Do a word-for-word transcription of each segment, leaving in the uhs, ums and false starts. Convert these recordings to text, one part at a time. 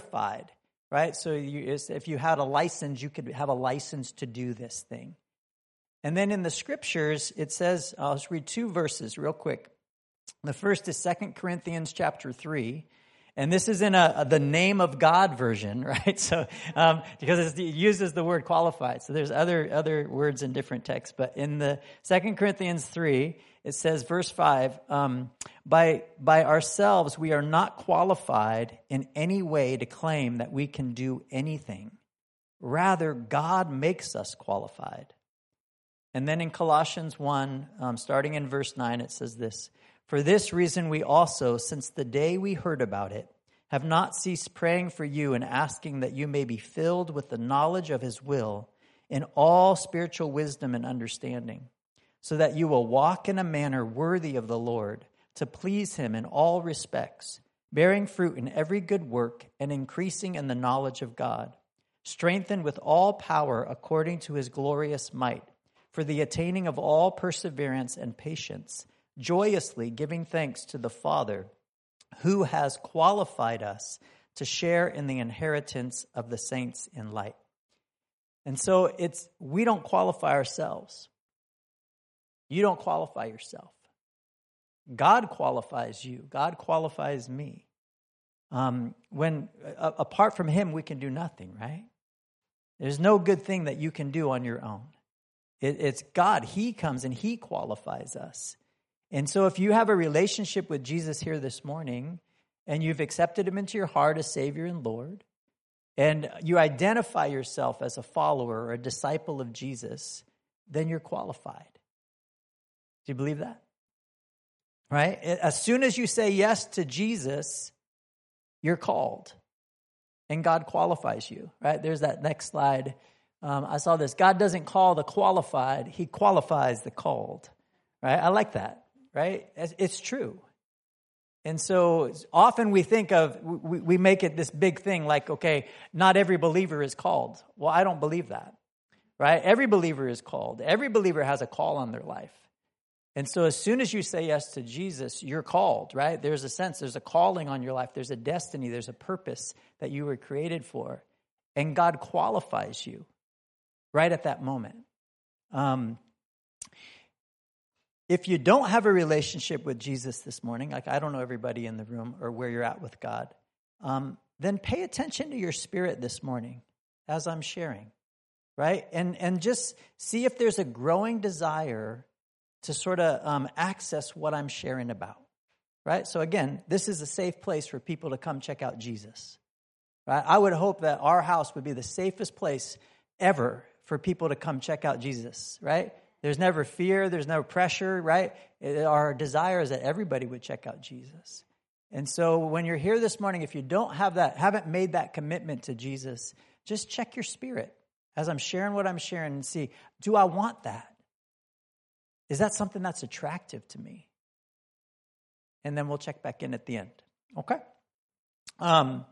certified, right? So you, if you had a license, you could have a license to do this thing. And then in the scriptures, it says, I'll just read two verses real quick. The first is Second Corinthians chapter three. And this is in a, a the name of God version, right? So um, because it uses the word qualified. So there's other other words in different texts. But in the Second Corinthians three, it says, verse five, um, by, by ourselves we are not qualified in any way to claim that we can do anything. Rather, God makes us qualified. And then in Colossians one, um, starting in verse nine, it says this, for this reason we also, since the day we heard about it, have not ceased praying for you and asking that you may be filled with the knowledge of his will in all spiritual wisdom and understanding, so that you will walk in a manner worthy of the Lord, to please him in all respects, bearing fruit in every good work and increasing in the knowledge of God, strengthened with all power according to his glorious might, for the attaining of all perseverance and patience, joyously giving thanks to the Father, who has qualified us to share in the inheritance of the saints in light. And so it's we don't qualify ourselves. You don't qualify yourself. God qualifies you. God qualifies me. Um, when uh, apart from him, we can do nothing, right? There's no good thing that you can do on your own. It, it's God. He comes and he qualifies us. And so if you have a relationship with Jesus here this morning and you've accepted him into your heart as Savior and Lord, and you identify yourself as a follower or a disciple of Jesus, then you're qualified. Do you believe that? Right? As soon as you say yes to Jesus, you're called. And God qualifies you, right? There's that next slide. Um, I saw this. God doesn't call the qualified. He qualifies the called, right? I like that. Right? It's true. And so often we think of, we, we make it this big thing like, okay, not every believer is called. Well, I don't believe that, right? Every believer is called. Every believer has a call on their life. And so as soon as you say yes to Jesus, you're called, right? There's a sense, there's a calling on your life. There's a destiny, there's a purpose that you were created for. And God qualifies you right at that moment. Um, If you don't have a relationship with Jesus this morning, like I don't know everybody in the room or where you're at with God, um, then pay attention to your spirit this morning as I'm sharing, right? And and just see if there's a growing desire to sort of um, access what I'm sharing about, right? So again, this is a safe place for people to come check out Jesus, right? I would hope that our house would be the safest place ever for people to come check out Jesus, right? There's never fear. There's no pressure, right? Our desire is that everybody would check out Jesus. And so when you're here this morning, if you don't have that, haven't made that commitment to Jesus, just check your spirit as I'm sharing what I'm sharing and see, do I want that? Is that something that's attractive to me? And then we'll check back in at the end. Okay? Um,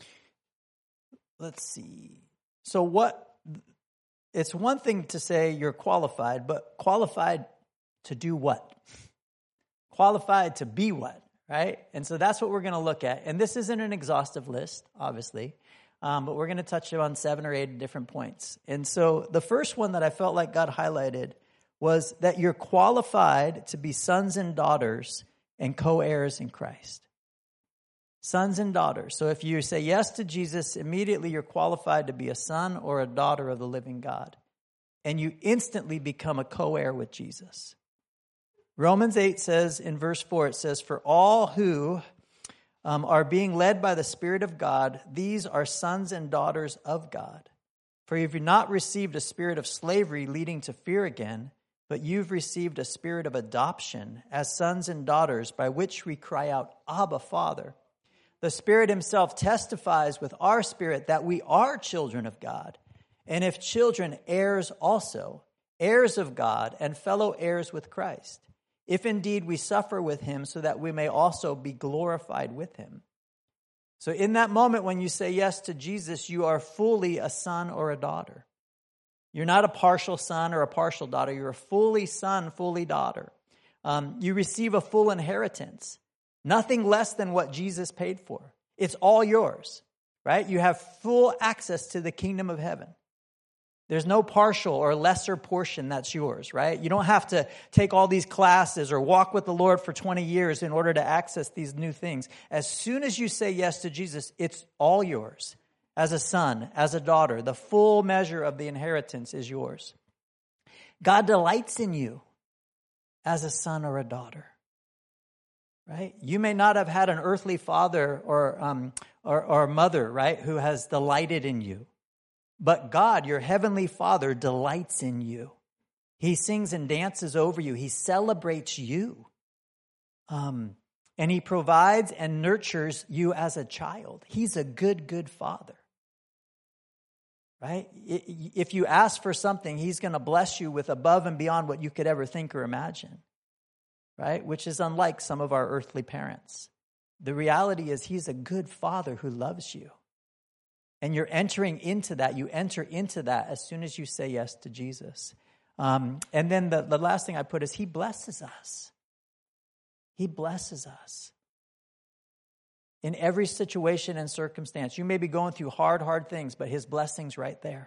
let's see. So what... It's one thing to say you're qualified, but qualified to do what? Qualified to be what, right? And so that's what we're going to look at. And this isn't an exhaustive list, obviously, um, but we're going to touch on seven or eight different points. And so the first one that I felt like God highlighted was that you're qualified to be sons and daughters and co-heirs in Christ. Sons and daughters. So if you say yes to Jesus, immediately you're qualified to be a son or a daughter of the living God. And you instantly become a co-heir with Jesus. Romans eight says, in verse four, it says, for all who um, are being led by the Spirit of God, these are sons and daughters of God. For you've not received a spirit of slavery leading to fear again, but you've received a spirit of adoption as sons and daughters, by which we cry out, Abba, Father. The Spirit himself testifies with our spirit that we are children of God. And if children, heirs also, heirs of God and fellow heirs with Christ. If indeed we suffer with him, so that we may also be glorified with him. So in that moment when you say yes to Jesus, you are fully a son or a daughter. You're not a partial son or a partial daughter. You're a fully son, fully daughter. Um, you receive a full inheritance. Nothing less than what Jesus paid for. It's all yours. right? You have full access to the kingdom of heaven. There's no partial or lesser portion that's yours, right? You don't have to take all these classes or walk with the Lord for twenty years in order to access these new things. As soon as you say yes to Jesus, it's all yours. As a son, as a daughter, the full measure of the inheritance is yours. God delights in you as a son or a daughter, right? You may not have had an earthly father or um, or, or mother, right, who has delighted in you. But God, your heavenly Father, delights in you. He sings and dances over you. He celebrates you. Um, and he provides and nurtures you as a child. He's a good, good father. Right? If you ask for something, he's going to bless you with above and beyond what you could ever think or imagine. Right? Which is unlike some of our earthly parents. The reality is he's a good father who loves you. And you're entering into that. You enter into that as soon as you say yes to Jesus. Um, and then the, the last thing I put is he blesses us. He blesses us. In every situation and circumstance. You may be going through hard, hard things, but his blessing's right there.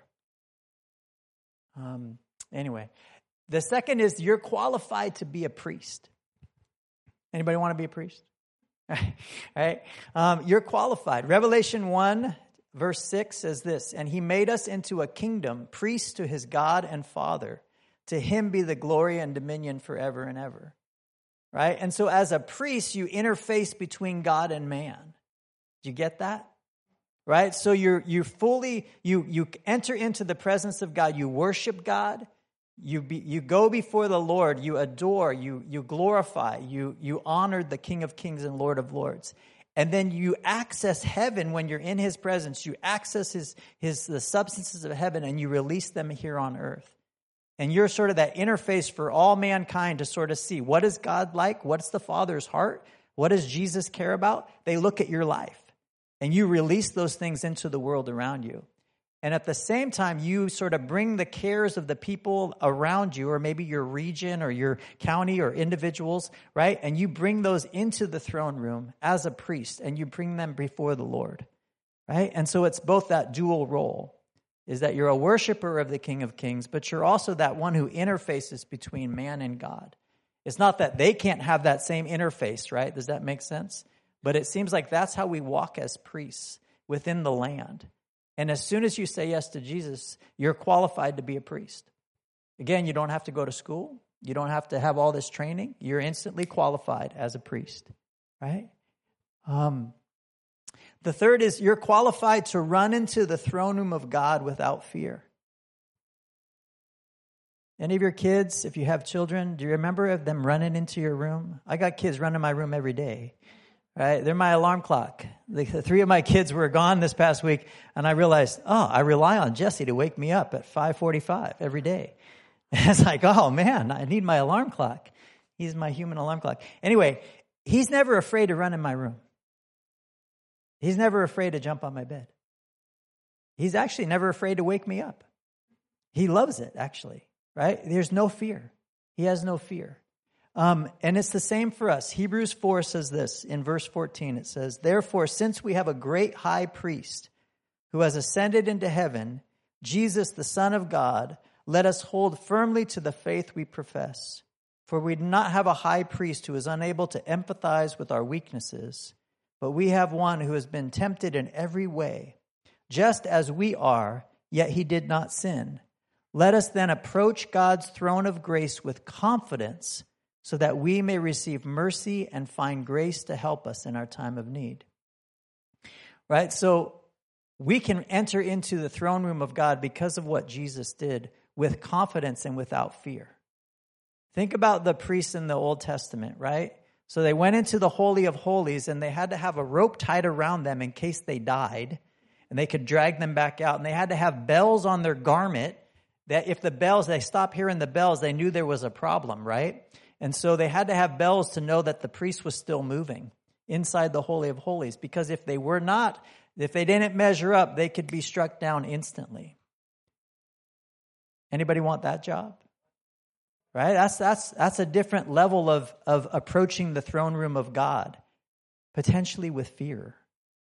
Um, anyway, the second is you're qualified to be a priest. Anybody want to be a priest? All right. Um, you're qualified. Revelation one, verse six says this, and he made us into a kingdom, priests to his God and Father. To him be the glory and dominion forever and ever. Right? And so as a priest, you interface between God and man. Do you get that? Right? So you're you fully, you you enter into the presence of God. You worship God. You be, you go before the Lord. You adore. You you glorify. You you honor the King of Kings and Lord of Lords. And then you access heaven when you're in his presence. You access his his the substances of heaven and you release them here on earth. And you're sort of that interface for all mankind to sort of see what is God like? What's the Father's heart? What does Jesus care about? They look at your life and you release those things into the world around you. And at the same time, you sort of bring the cares of the people around you, or maybe your region or your county or individuals, right? And you bring those into the throne room as a priest and you bring them before the Lord, right? And so it's both that dual role. Is that you're a worshiper of the King of Kings, but you're also that one who interfaces between man and God. It's not that they can't have that same interface, right? Does that make sense? But it seems like that's how we walk as priests within the land. And as soon as you say yes to Jesus, you're qualified to be a priest. Again, you don't have to go to school. You don't have to have all this training. You're instantly qualified as a priest, right? Um The third is you're qualified to run into the throne room of God without fear. Any of your kids, if you have children, do you remember of them running into your room? I got kids running my room every day, right? They're my alarm clock. The, the three of my kids were gone this past week, and I realized, oh, I rely on Jesse to wake me up at five forty-five every day. And it's like, oh, man, I need my alarm clock. He's my human alarm clock. Anyway, he's never afraid to run in my room. He's never afraid to jump on my bed. He's actually never afraid to wake me up. He loves it, actually, right? There's no fear. He has no fear. Um, and it's the same for us. Hebrews four says this in verse fourteen. It says, therefore, since we have a great high priest who has ascended into heaven, Jesus, the Son of God, let us hold firmly to the faith we profess. For we do not have a high priest who is unable to empathize with our weaknesses, but we have one who has been tempted in every way, just as we are, yet he did not sin. Let us then approach God's throne of grace with confidence so that we may receive mercy and find grace to help us in our time of need. Right? So we can enter into the throne room of God because of what Jesus did with confidence and without fear. Think about the priests in the Old Testament, right? So they went into the Holy of Holies and they had to have a rope tied around them in case they died, and they could drag them back out. And they had to have bells on their garment that if the bells, they stopped hearing the bells, they knew there was a problem, right? And so they had to have bells to know that the priest was still moving inside the Holy of Holies, because if they were not, if they didn't measure up, they could be struck down instantly. Anybody want that job? Right? That's that's that's a different level of, of approaching the throne room of God, potentially with fear.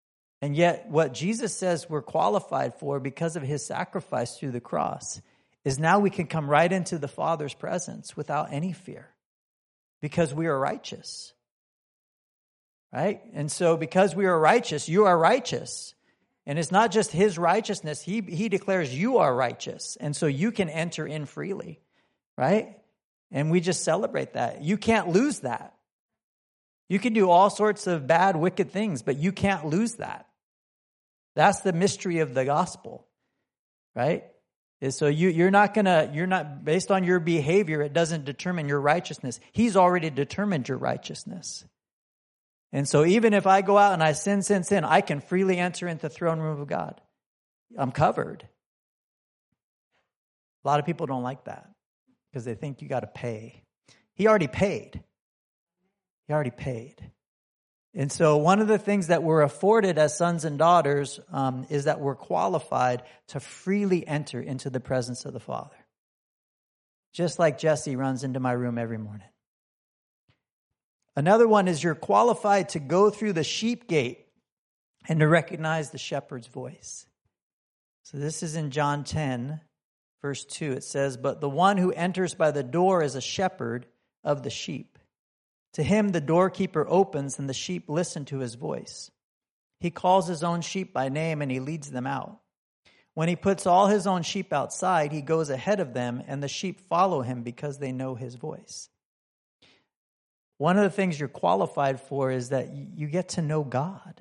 And yet what Jesus says we're qualified for because of his sacrifice through the cross is now we can come right into the Father's presence without any fear because we are righteous. Right? And so because we are righteous, you are righteous. And it's not just his righteousness. He, he declares you are righteous. And so you can enter in freely. Right? And we just celebrate that. You can't lose that. You can do all sorts of bad, wicked things, but you can't lose that. That's the mystery of the gospel. Right? And so you, you're not going to, you're not, based on your behavior, it doesn't determine your righteousness. He's already determined your righteousness. And so even if I go out and I sin, sin, sin, I can freely enter into the throne room of God. I'm covered. A lot of people don't like that because they think you got to pay. He already paid. He already paid. And so one of the things that we're afforded as sons and daughters um, is that we're qualified to freely enter into the presence of the Father. Just like Jesse runs into my room every morning. Another one is you're qualified to go through the sheep gate and to recognize the shepherd's voice. So this is in John ten, verse two. It says, "But the one who enters by the door is a shepherd of the sheep. To him the doorkeeper opens and the sheep listen to his voice. He calls his own sheep by name and he leads them out. When he puts all his own sheep outside, he goes ahead of them and the sheep follow him because they know his voice." One of the things you're qualified for is that you get to know God.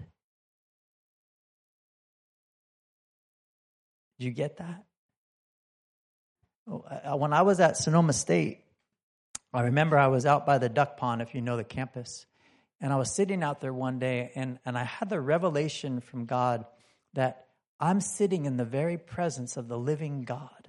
Did you get that? When I was at Sonoma State, I remember I was out by the duck pond, if you know the campus, and I was sitting out there one day, and, and I had the revelation from God that I'm sitting in the very presence of the living God.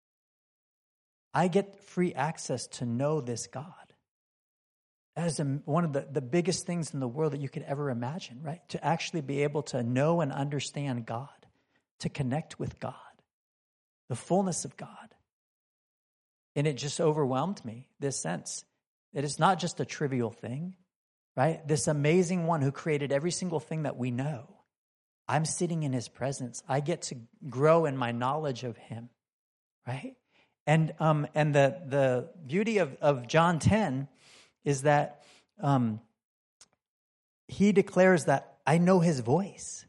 I get free access to know this God. That is a, one of the, the biggest things in the world that you could ever imagine, right? To actually be able to know and understand God, to connect with God, the fullness of God. And it just overwhelmed me, this sense. It is not just a trivial thing, right? This amazing one who created every single thing that we know. I'm sitting in his presence. I get to grow in my knowledge of him, right? And um, and the, the beauty of, of John ten is that um, he declares that I know his voice.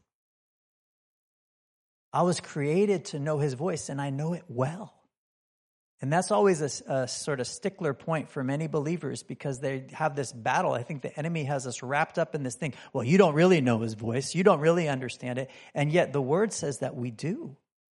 I was created to know his voice, and I know it well. And that's always a, a sort of stickler point for many believers because they have this battle. I think the enemy has us wrapped up in this thing. Well, you don't really know his voice. You don't really understand it. And yet the word says that we do.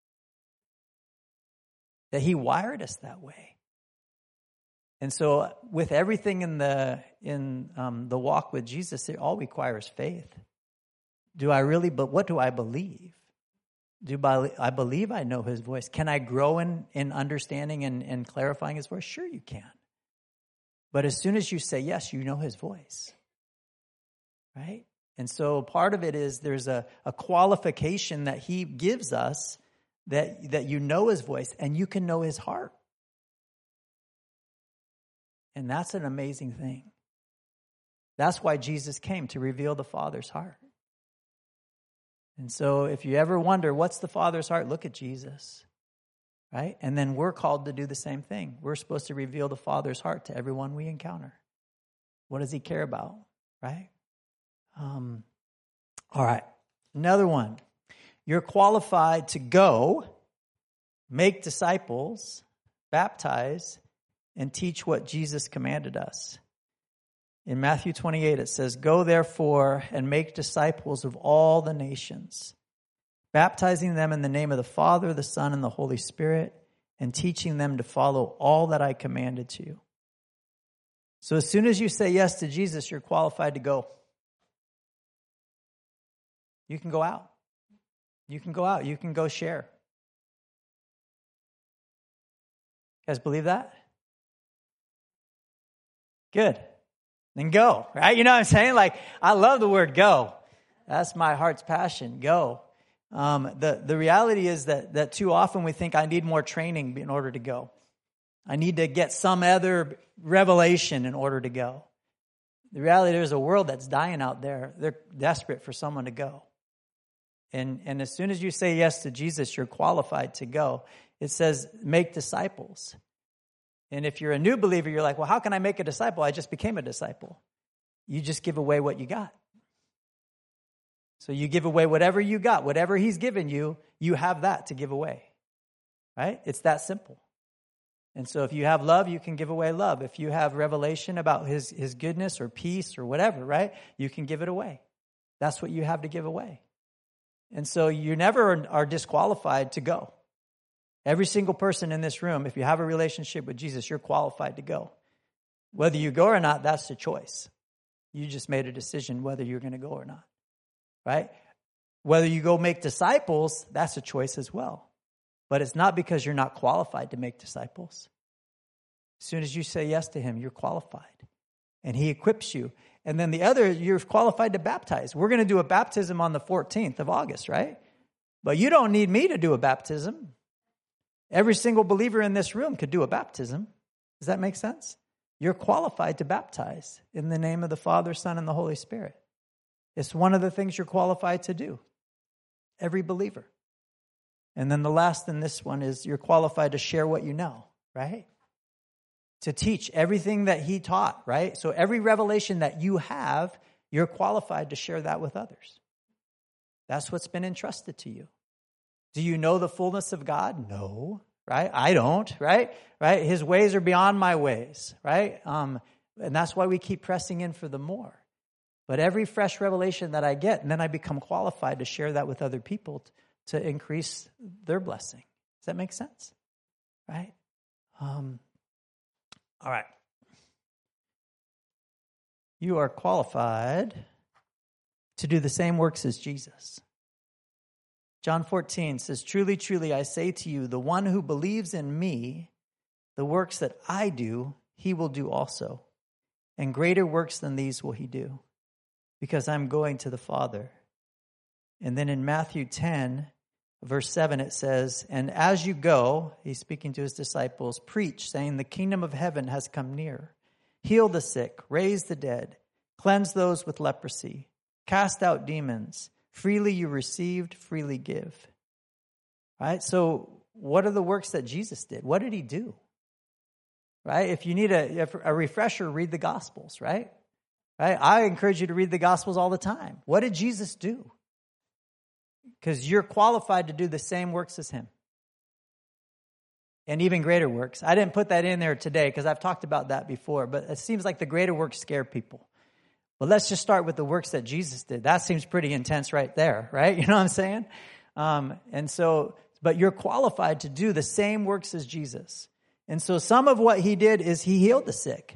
That he wired us that way. And so with everything in the in um, the walk with Jesus, it all requires faith. Do I really, but what do I believe? Do I believe I know his voice? Can I grow in, in understanding and, and clarifying his voice? Sure you can. But as soon as you say yes, you know his voice. Right? And so part of it is there's a, a qualification that he gives us that, that you know his voice and you can know his heart. And that's an amazing thing. That's why Jesus came, to reveal the Father's heart. And so if you ever wonder, what's the Father's heart? Look at Jesus, right? And then we're called to do the same thing. We're supposed to reveal the Father's heart to everyone we encounter. What does he care about, right? Um, all right, another one. You're qualified to go, make disciples, baptize, and teach what Jesus commanded us. In Matthew twenty-eight, it says, "Go therefore and make disciples of all the nations, baptizing them in the name of the Father, the Son, and the Holy Spirit, and teaching them to follow all that I commanded to you." So as soon as you say yes to Jesus, you're qualified to go. You can go out. You can go out. You can go share. You guys believe that? Good. Then go, right? You know what I'm saying? Like, I love the word go. That's my heart's passion, go. Um, the, the reality is that, that too often we think I need more training in order to go. I need to get some other revelation in order to go. The reality, there's a world that's dying out there. They're desperate for someone to go. And, and as soon as you say yes to Jesus, you're qualified to go. It says, make disciples. And if you're a new believer, you're like, well, how can I make a disciple? I just became a disciple. You just give away what you got. So you give away whatever you got. Whatever he's given you, you have that to give away. Right? It's that simple. And so if you have love, you can give away love. If you have revelation about his, his goodness or peace or whatever, right? You can give it away. That's what you have to give away. And so you never are disqualified to go. Every single person in this room, if you have a relationship with Jesus, you're qualified to go. Whether you go or not, that's the choice. You just made a decision whether you're going to go or not, right? Whether you go make disciples, that's a choice as well. But it's not because you're not qualified to make disciples. As soon as you say yes to him, you're qualified. And he equips you. And then the other, you're qualified to baptize. We're going to do a baptism on the fourteenth of August, right? But you don't need me to do a baptism. Every single believer in this room could do a baptism. Does that make sense? You're qualified to baptize in the name of the Father, Son, and the Holy Spirit. It's one of the things you're qualified to do. Every believer. And then the last in this one is you're qualified to share what you know, right? To teach everything that he taught, right? So every revelation that you have, you're qualified to share that with others. That's what's been entrusted to you. Do you know the fullness of God? No, right? I don't, right? Right? His ways are beyond my ways, right? Um, and that's why we keep pressing in for the more. But every fresh revelation that I get, and then I become qualified to share that with other people t- to increase their blessing. Does that make sense? Right? Um, all right. You are qualified to do the same works as Jesus. John fourteen says, truly, truly, I say to you, the one who believes in me, the works that I do, he will do also. And greater works than these will he do, because I'm going to the Father. And then in Matthew ten, verse seven, it says, and as you go, he's speaking to his disciples, preach, saying, the kingdom of heaven has come near. Heal the sick, raise the dead, cleanse those with leprosy, cast out demons. Freely you received, freely give. Right? So what are the works that Jesus did? What did he do? Right? If you need a, a refresher, read the Gospels, right? Right? I encourage you to read the Gospels all the time. What did Jesus do? Because you're qualified to do the same works as him. And even greater works. I didn't put that in there today because I've talked about that before, but it seems like the greater works scare people. Well, let's just start with the works that Jesus did. That seems pretty intense right there, right? You know what I'm saying? Um, and so, but you're qualified to do the same works as Jesus. And so some of what he did is he healed the sick.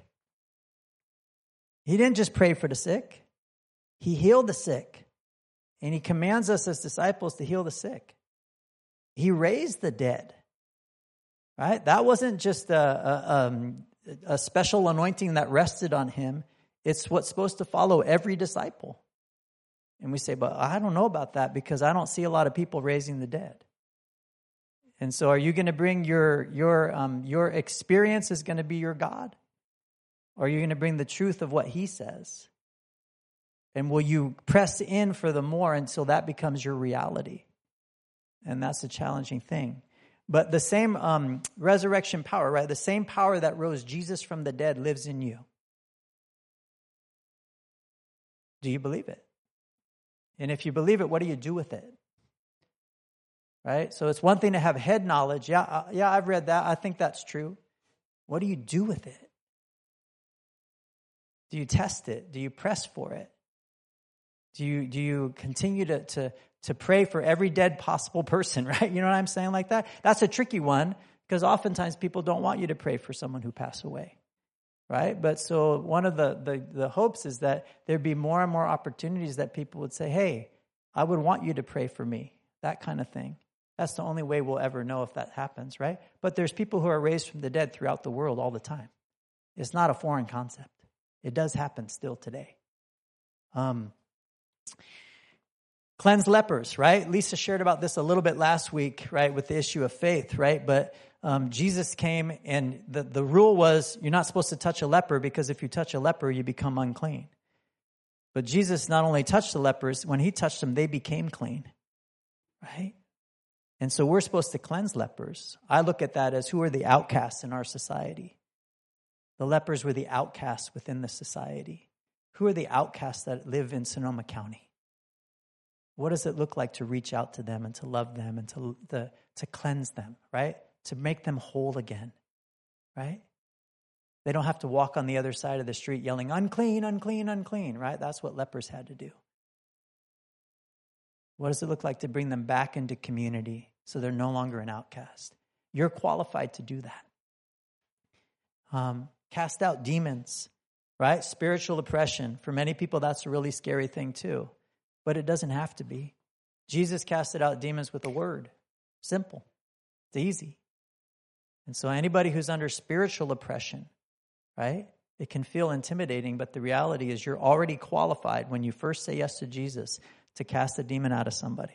He didn't just pray for the sick. He healed the sick. And he commands us as disciples to heal the sick. He raised the dead. Right? That wasn't just a, a, um, a special anointing that rested on him. It's what's supposed to follow every disciple. And we say, but I don't know about that because I don't see a lot of people raising the dead. And so are you going to bring your your um, your experience is going to be your God? Or are you going to bring the truth of what he says? And will you press in for the more until that becomes your reality? And that's a challenging thing. But the same um, resurrection power, right? The same power that rose Jesus from the dead lives in you. Do you believe it? And if you believe it, what do you do with it? Right? So it's one thing to have head knowledge. Yeah, uh, yeah, I've read that. I think that's true. What do you do with it? Do you test it? Do you press for it? Do you do you continue to to to pray for every dead possible person, right? You know what I'm saying like that? That's a tricky one because oftentimes people don't want you to pray for someone who passed away. Right? But so one of the, the, the hopes is that there'd be more and more opportunities that people would say, hey, I would want you to pray for me. That kind of thing. That's the only way we'll ever know if that happens, right? But there's people who are raised from the dead throughout the world all the time. It's not a foreign concept. It does happen still today. Um, cleanse lepers, right? Lisa shared about this a little bit last week, right, with the issue of faith, right? But Um, Jesus came and the, the rule was you're not supposed to touch a leper because if you touch a leper, you become unclean. But Jesus not only touched the lepers, when he touched them, they became clean. right? And so we're supposed to cleanse lepers. I look at that as who are the outcasts in our society. The lepers were the outcasts within the society. Who are the outcasts that live in Sonoma County? What does it look like to reach out to them and to love them and to, to, to cleanse them, right? To make them whole again, right? They don't have to walk on the other side of the street yelling, unclean, unclean, unclean, right? That's what lepers had to do. What does it look like to bring them back into community so they're no longer an outcast? You're qualified to do that. Um, cast out demons, right? Spiritual oppression. For many people, that's a really scary thing too. But it doesn't have to be. Jesus casted out demons with a word. Simple. It's easy. And so anybody who's under spiritual oppression, right? It can feel intimidating, but the reality is you're already qualified when you first say yes to Jesus to cast a demon out of somebody.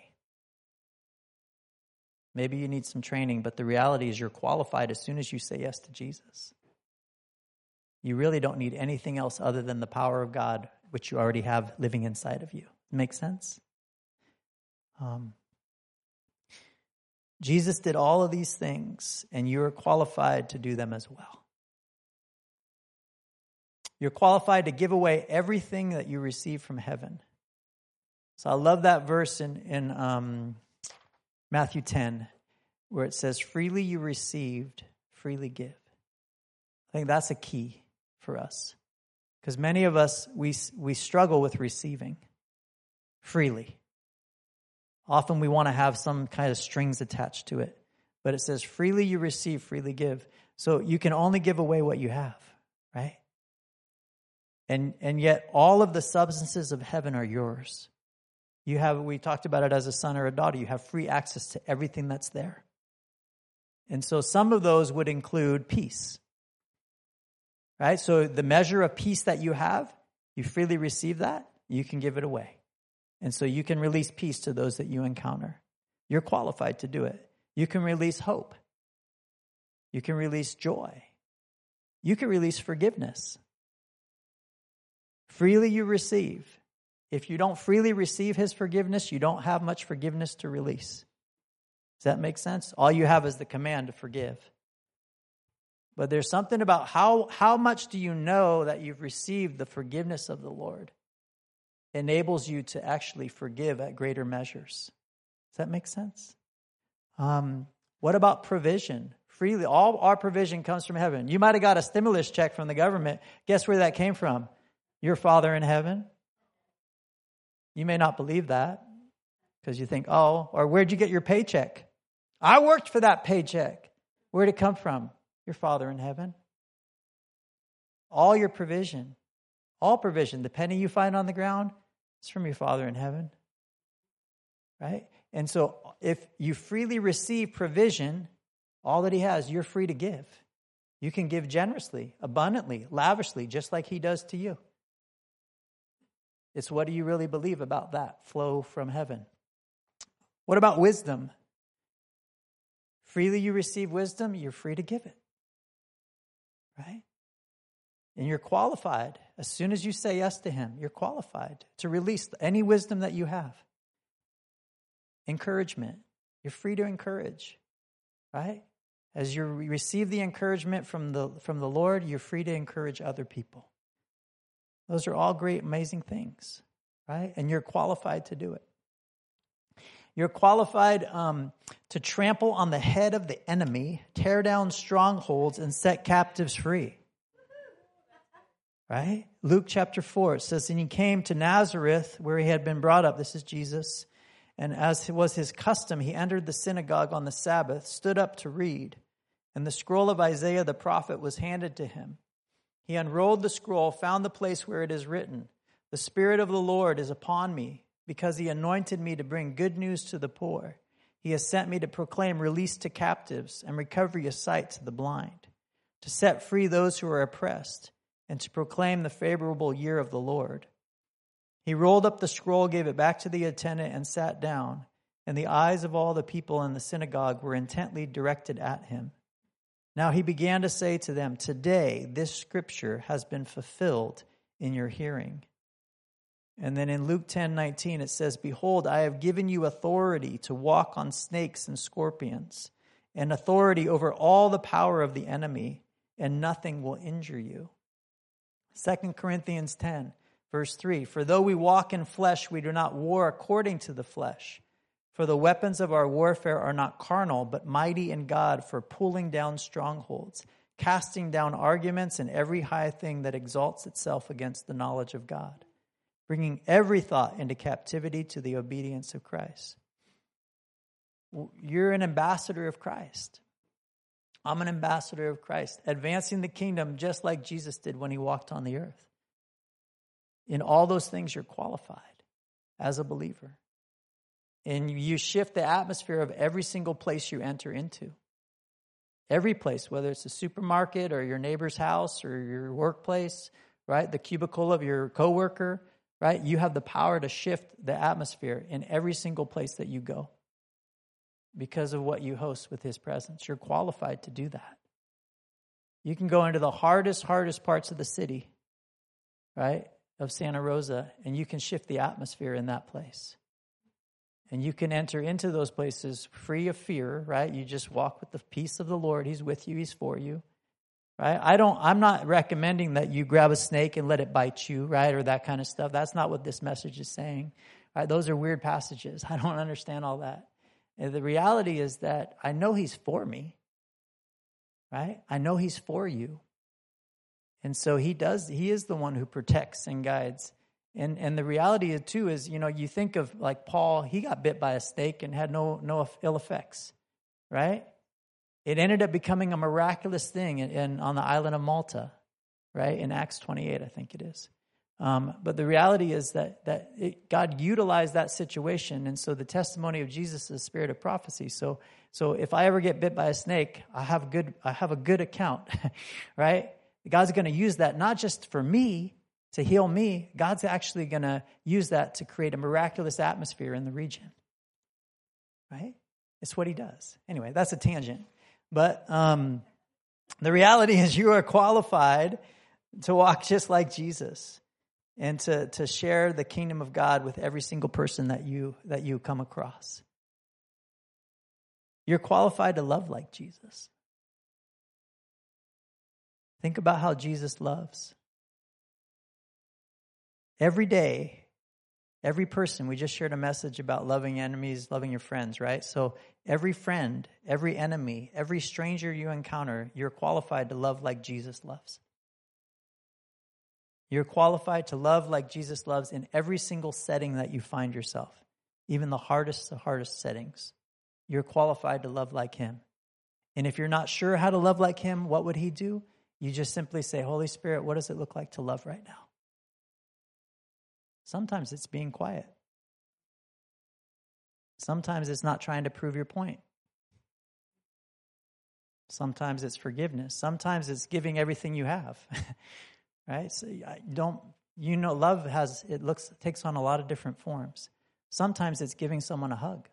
Maybe you need some training, but the reality is you're qualified as soon as you say yes to Jesus. You really don't need anything else other than the power of God, which you already have living inside of you. Make sense? Um, Jesus did all of these things, and you are qualified to do them as well. You're qualified to give away everything that you receive from heaven. So I love that verse in, in um, Matthew ten, where it says, freely you received, freely give. I think that's a key for us. Because many of us, we we struggle with receiving freely. Often we want to have some kind of strings attached to it. But it says, freely you receive, freely give. So you can only give away what you have, right? And and yet all of the substances of heaven are yours. You have, we talked about it as a son or a daughter. You have free access to everything that's there. And so some of those would include peace. Right? So the measure of peace that you have, you freely receive that, you can give it away. And so you can release peace to those that you encounter. You're qualified to do it. You can release hope. You can release joy. You can release forgiveness. Freely you receive. If you don't freely receive his forgiveness, you don't have much forgiveness to release. Does that make sense? All you have is the command to forgive. But there's something about how, how much do you know that you've received the forgiveness of the Lord enables you to actually forgive at greater measures. Does that make sense? Um, what about provision? Freely, all our provision comes from heaven. You might have got a stimulus check from the government. Guess where that came from? Your Father in heaven. You may not believe that because you think, oh, or where'd you get your paycheck? I worked for that paycheck. Where'd it come from? Your Father in heaven. All your provision, all provision, the penny you find on the ground, it's from your Father in heaven. Right? And so if you freely receive provision, all that he has, you're free to give. You can give generously, abundantly, lavishly, just like he does to you. It's what do you really believe about that flow from heaven? What about wisdom? Freely you receive wisdom, you're free to give it. Right? And you're qualified. As soon as you say yes to him, you're qualified to release any wisdom that you have. Encouragement. You're free to encourage. Right? As you receive the encouragement from the, from the Lord, you're free to encourage other people. Those are all great, amazing things, right? And you're qualified to do it. You're qualified um, to trample on the head of the enemy, tear down strongholds, and set captives free. Right? Luke chapter four, it says, and he came to Nazareth, where he had been brought up. This is Jesus. And as was his custom, he entered the synagogue on the Sabbath, stood up to read. And the scroll of Isaiah the prophet was handed to him. He unrolled the scroll, found the place where it is written, the Spirit of the Lord is upon me, because he anointed me to bring good news to the poor. He has sent me to proclaim release to captives and recovery of sight to the blind, to set free those who are oppressed, and to proclaim the favorable year of the Lord. He rolled up the scroll, gave it back to the attendant, and sat down. And the eyes of all the people in the synagogue were intently directed at him. Now he began to say to them, today this scripture has been fulfilled in your hearing. And then in Luke ten nineteen, it says, behold, I have given you authority to walk on snakes and scorpions, and authority over all the power of the enemy, and nothing will injure you. Second Corinthians ten, verse three, for though we walk in flesh, we do not war according to the flesh. For the weapons of our warfare are not carnal, but mighty in God for pulling down strongholds, casting down arguments and every high thing that exalts itself against the knowledge of God, bringing every thought into captivity to the obedience of Christ. You're an ambassador of Christ. I'm an ambassador of Christ, advancing the kingdom just like Jesus did when he walked on the earth. In all those things, you're qualified as a believer. And you shift the atmosphere of every single place you enter into. Every place, whether it's a supermarket or your neighbor's house or your workplace, right? The cubicle of your coworker, right? You have the power to shift the atmosphere in every single place that you go because of what you host with his presence. You're qualified to do that. You can go into the hardest, hardest parts of the city, right, of Santa Rosa, and you can shift the atmosphere in that place. And you can enter into those places free of fear, right? You just walk with the peace of the Lord. He's with you. He's for you, right? I don't, I'm not recommending that you grab a snake and let it bite you, right? Or that kind of stuff. That's not what this message is saying, right? Those are weird passages. I don't understand all that. And the reality is that I know he's for me, right? I know he's for you. And so he does, he is the one who protects and guides. And and the reality is too is, you know, you think of like Paul, he got bit by a snake and had no no ill effects, right? It ended up becoming a miraculous thing in, in on the island of Malta, right? In Acts twenty-eight, I think it is. Um, but the reality is that that it, God utilized that situation, and so the testimony of Jesus is the spirit of prophecy. So so if I ever get bit by a snake, I have good I have a good account, right? God's going to use that not just for me, to heal me. God's actually going to use that to create a miraculous atmosphere in the region. Right? It's what he does. Anyway, that's a tangent. But um, the reality is you are qualified to walk just like Jesus and to, to share the kingdom of God with every single person that you that you come across. You're qualified to love like Jesus. Think about how Jesus loves. Every day, every person, we just shared a message about loving enemies, loving your friends, right? So every friend, every enemy, every stranger you encounter, you're qualified to love like Jesus loves. You're qualified to love like Jesus loves in every single setting that you find yourself, even the hardest of hardest settings. You're qualified to love like him. And if you're not sure how to love like him, what would he do? You just simply say, Holy Spirit, what does it look like to love right now? Sometimes it's being quiet. Sometimes it's not trying to prove your point. Sometimes it's forgiveness. Sometimes it's giving everything you have. Right? So I don't, you know, love has, it looks, it takes on a lot of different forms. Sometimes it's giving someone a hug.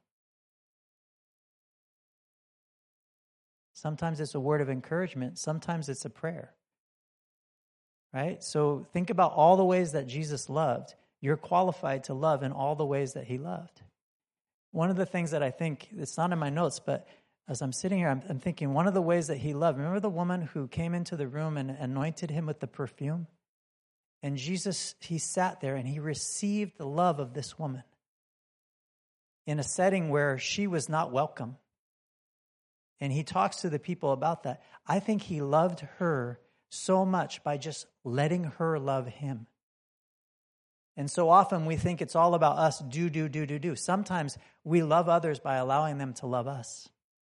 Sometimes it's a word of encouragement. Sometimes it's a prayer. Right? So think about all the ways that Jesus loved. You're qualified to love in all the ways that he loved. One of the things that I think, it's not in my notes, but as I'm sitting here, I'm, I'm thinking one of the ways that he loved, remember the woman who came into the room and anointed him with the perfume? And Jesus, he sat there and he received the love of this woman in a setting where she was not welcome. And he talks to the people about that. I think he loved her so much by just letting her love him. And so often we think it's all about us, do, do, do, do, do. Sometimes we love others by allowing them to love us.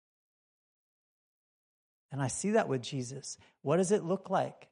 And I see that with Jesus. What does it look like?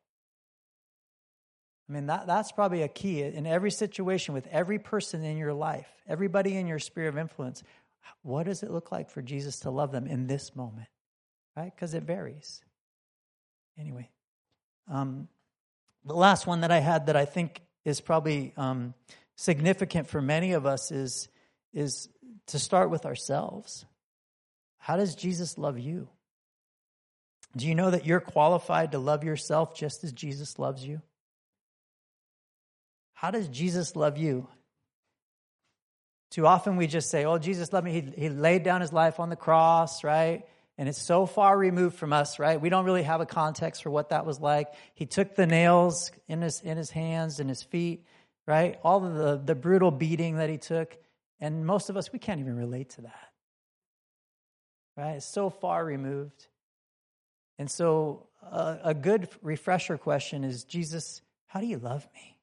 I mean, that, that's probably a key in every situation with every person in your life, everybody in your sphere of influence. What does it look like for Jesus to love them in this moment? Right? Because it varies. Anyway, um, the last one that I had that I think is probably um, significant for many of us is, is to start with ourselves. How does Jesus love you? Do you know that you're qualified to love yourself just as Jesus loves you? how does Jesus love you? Too often we just say, oh, Jesus loved me. He, he laid down his life on the cross, right? And it's so far removed from us, right? We don't really have a context for what that was like. He took the nails in his in his hands and his feet, right? All of the, the brutal beating that he took. And most of us, we can't even relate to that, right? It's so far removed. And so uh, a good refresher question is, Jesus, how do you love me?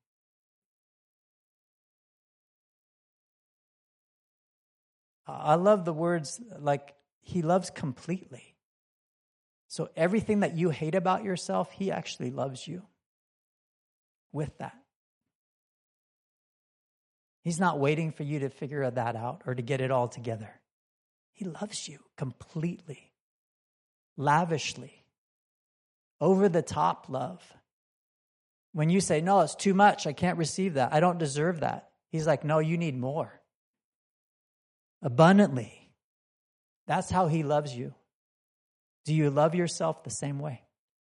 I love the words like, he loves completely. So everything that you hate about yourself, he actually loves you with that. He's not waiting for you to figure that out or to get it all together. He loves you completely, lavishly, over the top love. When you say, no, it's too much, I can't receive that, I don't deserve that. He's like, no, you need more. Abundantly. That's how he loves you. Do you love yourself the same way?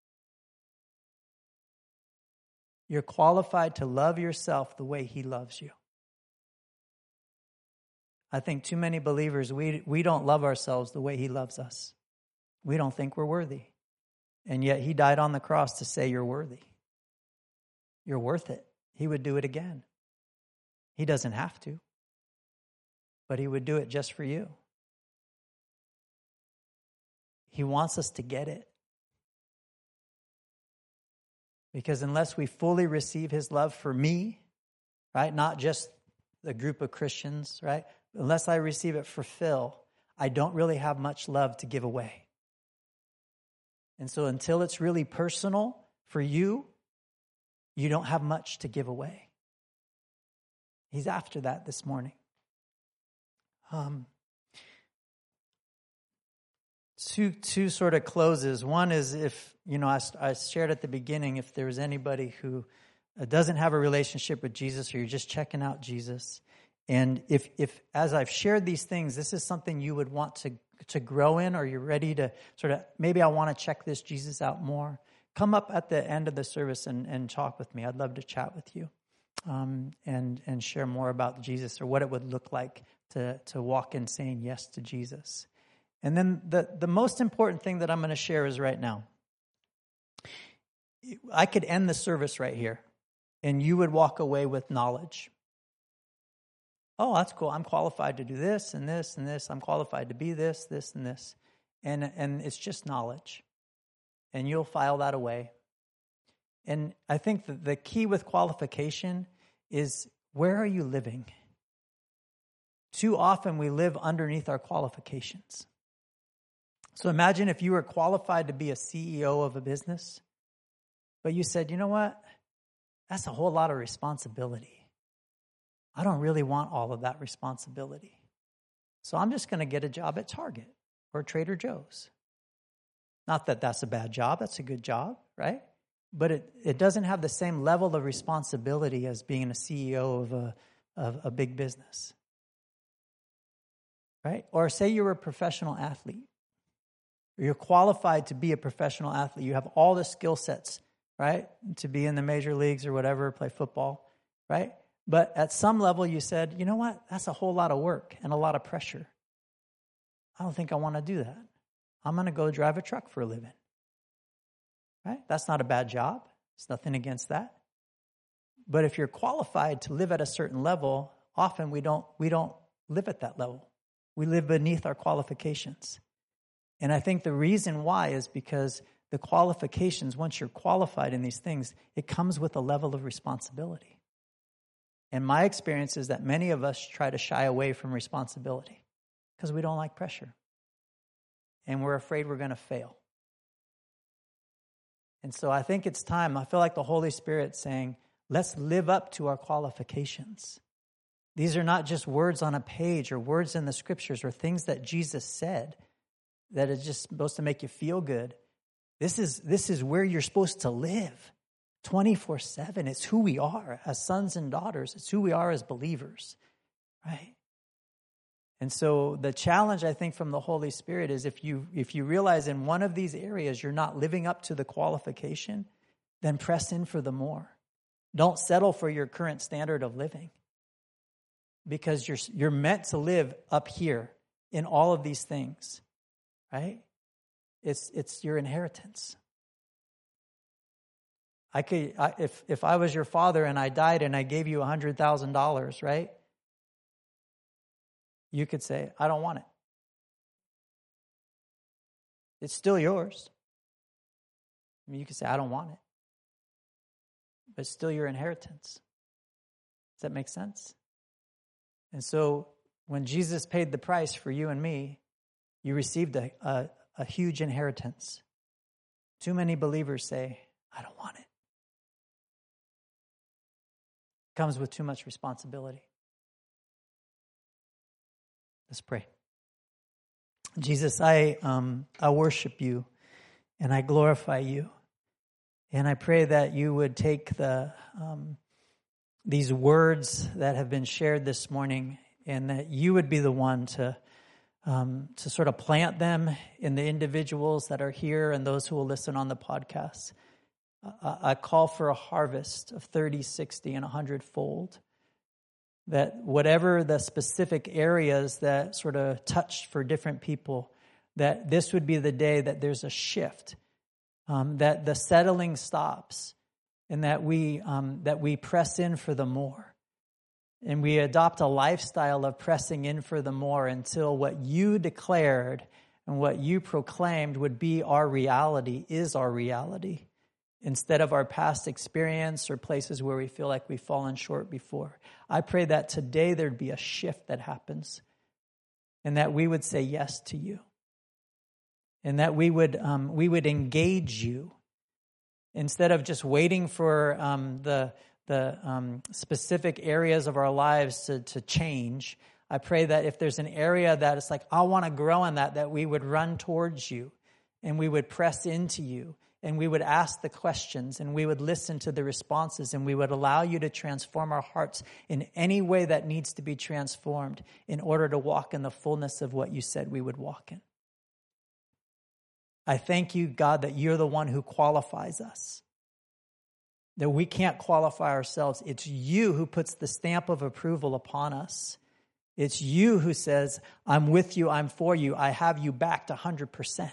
You're qualified to love yourself the way he loves you. I think too many believers, we, we don't love ourselves the way he loves us. We don't think we're worthy. And yet he died on the cross to say you're worthy. You're worth it. He would do it again. He doesn't have to, but he would do it just for you. He wants us to get it. Because unless we fully receive his love for me, right, not just the group of Christians, right, unless I receive it for Phil, I don't really have much love to give away. And so until it's really personal for you, you don't have much to give away. He's after that this morning. Um. Two, two sort of closes. One is if, you know, I, I shared at the beginning, if there was anybody who doesn't have a relationship with Jesus or you're just checking out Jesus. And if, if as I've shared these things, this is something you would want to, to grow in, or you're ready to sort of, maybe I want to check this Jesus out more, come up at the end of the service and, and talk with me. I'd love to chat with you um, and, and share more about Jesus or what it would look like to, to walk in saying yes to Jesus. And then the, the most important thing that I'm going to share is right now. I could end the service right here, and you would walk away with knowledge. Oh, that's cool. I'm qualified to do this and this and this. I'm qualified to be this, this, and this. And, and it's just knowledge. And you'll file that away. And I think that the key with qualification is, where are you living? Too often we live underneath our qualifications. So imagine if you were qualified to be a C E O of a business, but you said, you know what? That's a whole lot of responsibility. I don't really want all of that responsibility. So I'm just going to get a job at Target or Trader Joe's. Not that that's a bad job. That's a good job, right? But it, it doesn't have the same level of responsibility as being a C E O of a, of a big business, right? Or say you're a professional athlete. You're qualified to be a professional athlete. You have all the skill sets, right, to be in the major leagues or whatever, play football, right? But at some level you said, you know what, that's a whole lot of work and a lot of pressure. I don't think I want to do that. I'm going to go drive a truck for a living, right? That's not a bad job. There's nothing against that. But if you're qualified to live at a certain level, often we don't we don't live at that level. We live beneath our qualifications. And I think the reason why is because the qualifications, once you're qualified in these things, it comes with a level of responsibility. And my experience is that many of us try to shy away from responsibility because we don't like pressure. And we're afraid we're going to fail. And so I think it's time. I feel like the Holy Spirit's saying, let's live up to our qualifications. These are not just words on a page or words in the scriptures or things that Jesus said that is just supposed to make you feel good. This is this is where you're supposed to live twenty-four seven. It's who we are as sons and daughters. It's who we are as believers, right? And so the challenge, I think, from the Holy Spirit is if you if you realize in one of these areas you're not living up to the qualification, then press in for the more. Don't settle for your current standard of living, because you're you're meant to live up here in all of these things, right? It's it's your inheritance. I could I, if if I was your father and I died and I gave you a hundred thousand dollars, right? You could say, I don't want it. It's still yours. I mean, you could say, I don't want it. But it's still your inheritance. Does that make sense? And so when Jesus paid the price for you and me, you received a, a, a huge inheritance. Too many believers say, I don't want it. It comes with too much responsibility. Let's pray. Jesus, I um, I worship you and I glorify you. And I pray that you would take the um, these words that have been shared this morning, and that you would be the one to um, to sort of plant them in the individuals that are here and those who will listen on the podcast. I, I call for a harvest of thirty, sixty, and one hundred fold. That whatever the specific areas that sort of touched for different people, that this would be the day that there's a shift, um, that the settling stops, and that we um, that we press in for the more. And we adopt a lifestyle of pressing in for the more until what you declared and what you proclaimed would be our reality is our reality, instead of our past experience or places where we feel like we've fallen short before. I pray that today there'd be a shift that happens, and that we would say yes to you, and that we would um, we would engage you instead of just waiting for um, the the um, specific areas of our lives to, to change. I pray that if there's an area that it's like, I want to grow in that, that we would run towards you and we would press into you and we would ask the questions and we would listen to the responses and we would allow you to transform our hearts in any way that needs to be transformed in order to walk in the fullness of what you said we would walk in. I thank you, God, that you're the one who qualifies us. That we can't qualify ourselves. It's you who puts the stamp of approval upon us. It's you who says, I'm with you, I'm for you, I have you backed one hundred percent.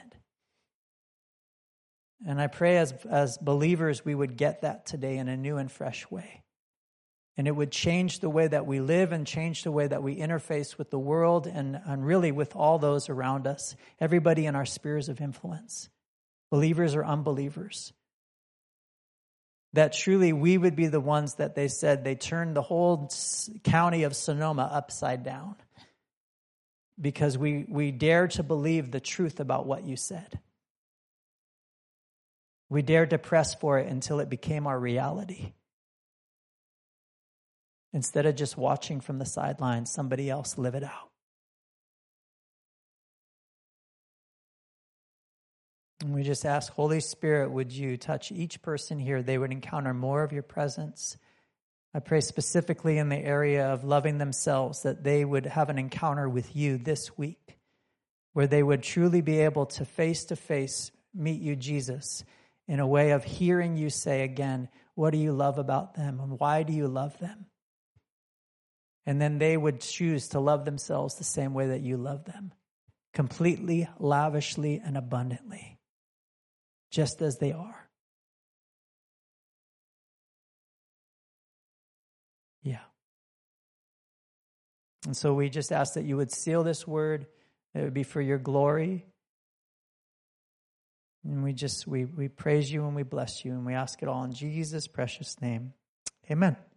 And I pray as, as believers we would get that today in a new and fresh way. And it would change the way that we live and change the way that we interface with the world and, and really with all those around us, everybody in our spheres of influence, believers or unbelievers. That truly we would be the ones that they said they turned the whole county of Sonoma upside down because we, we dare to believe the truth about what you said. We dared to press for it until it became our reality. Instead of just watching from the sidelines, somebody else live it out. And we just ask, Holy Spirit, would you touch each person here? They would encounter more of your presence. I pray specifically in the area of loving themselves, that they would have an encounter with you this week, where they would truly be able to face-to-face meet you, Jesus, in a way of hearing you say again, what do you love about them and why do you love them? And then they would choose to love themselves the same way that you love them, completely, lavishly, and abundantly, just as they are. Yeah. And so we just ask that you would seal this word, that it would be for your glory. And we just, we, we praise you and we bless you and we ask it all in Jesus' precious name. Amen.